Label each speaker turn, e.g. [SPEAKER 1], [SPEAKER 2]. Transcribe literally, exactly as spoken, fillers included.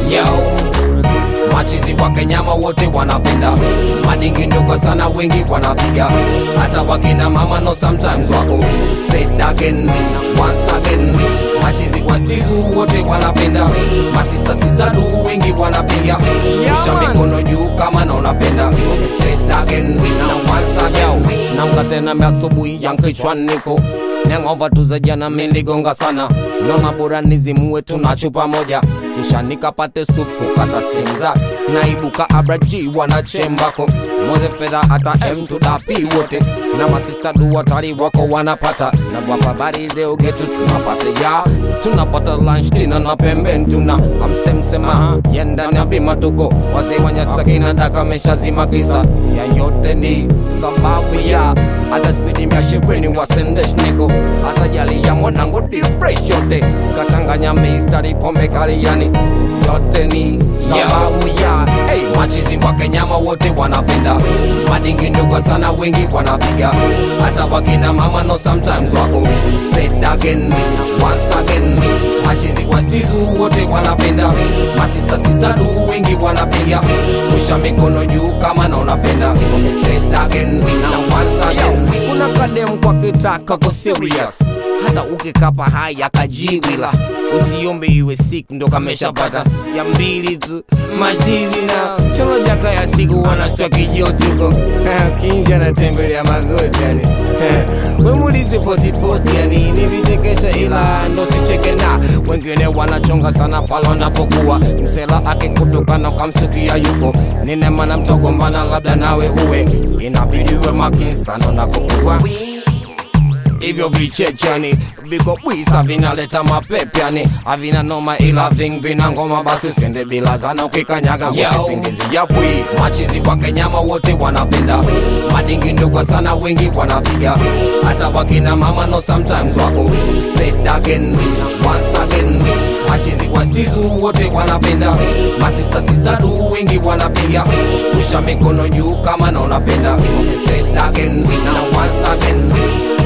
[SPEAKER 1] Yo, machizi wa Kenyama wote wanapenda, madingi ndogo sana wengi wanapiga, hata wakina mama no sometimes wako. Say it again, once again. Machizi wa Stizu wote wanapenda, masista sista du wengi wanapiga, kisha mikono juu kama na unapenda. Say it again, na once again. Namka tena miasubuhi yanki chwaniko, Nengova tuza jana mindigonga sana, nona bora nizimue tunachupa moja, kisha nikapate supu kata stinza, naibuka abraji wanachembako, moze fedha hata M to da P wote, na masista du watari wako wanapata, na wapa bari zeo getu tunapate ya, tunapata lunch dinner na pemben tuna, amsemsema yenda na bima tuko, waze wanyasaki na daka mesha zima kisa, ya yote ni sababu ya, ata speedi mya shivrini wasendesh niko, ata jali ya mwanangu di fresh yote, katanganya meistari pombe kali yani, yote ni sababu ya. Hey, machizi wa Kenyama wote wanapenda, madingi ndogo sana wengi wanapiga, hata wakina mama no sometimes wako. Say it again, once again. Machizi wa Stizu wote wanapenda, masista sista du wengi wanapiga, kusha mikono juu kama na unapenda. Say it again, na once again. Kuna kadem kwa kitaka ko serious, hata ukikapa haya kajiwila, usiombe iwe siku ndo kamesha pata, ya mbili tu machizi na chono jaka ya siku wanashtua kijotuko, kinja na tembele ya magoti yani, wemulizi poti poti yani, nivichekesha ila ndo sicheke na, wengine wanachonga sana palo napokuwa, msela ake kutoka na kamsukia yuko, nine mana mtogombana labda nawe uwe, inabidi uwe makini sana napokuwa. Hivyo vichechani, viko bwisa vinaleta mapepe yani, havina noma ila ving vina ngoma, basi usende bila zana ukikanyaga usisingizi ya pui. Machizi wa Kenyama wote wanapenda, madingi ndogo sana wengi wanapiga, hata wakina mama no sometimes wako. Say it again, once again. Machizi wa Stizu wote wanapenda, masista sista du wengi wanapiga, kusha mikono juu kama na unapenda. Say it again, na once again.